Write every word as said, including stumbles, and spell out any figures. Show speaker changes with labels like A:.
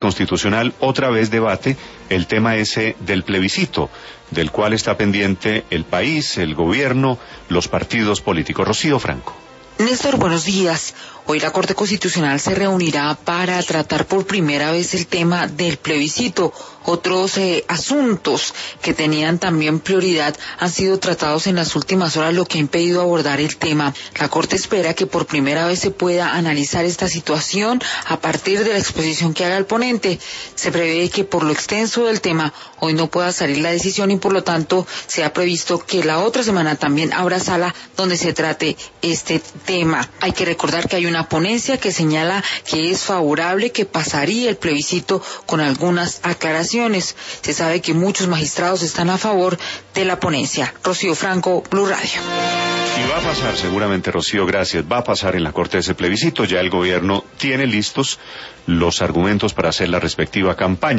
A: Constitucional otra vez debate el tema ese del plebiscito, del cual está pendiente el país, el gobierno, los partidos políticos. Rocío Franco.
B: Néstor, buenos días. Hoy la Corte Constitucional se reunirá para tratar por primera vez el tema del plebiscito. Otros eh, asuntos que tenían también prioridad han sido tratados en las últimas horas, lo que ha impedido abordar el tema. La Corte espera que por primera vez se pueda analizar esta situación a partir de la exposición que haga el ponente. Se prevé que por lo extenso del tema hoy no pueda salir la decisión y por lo tanto se ha previsto que la otra semana también habrá sala donde se trate este tema. Hay que recordar que hay una ponencia que señala que es favorable que pasaría el plebiscito con algunas aclaraciones. Se sabe que muchos magistrados están a favor de la ponencia. Rocío Franco, Blue Radio.
A: Y va a pasar, seguramente, Rocío, gracias, va a pasar en la Corte ese plebiscito. Ya el gobierno tiene listos los argumentos para hacer la respectiva campaña.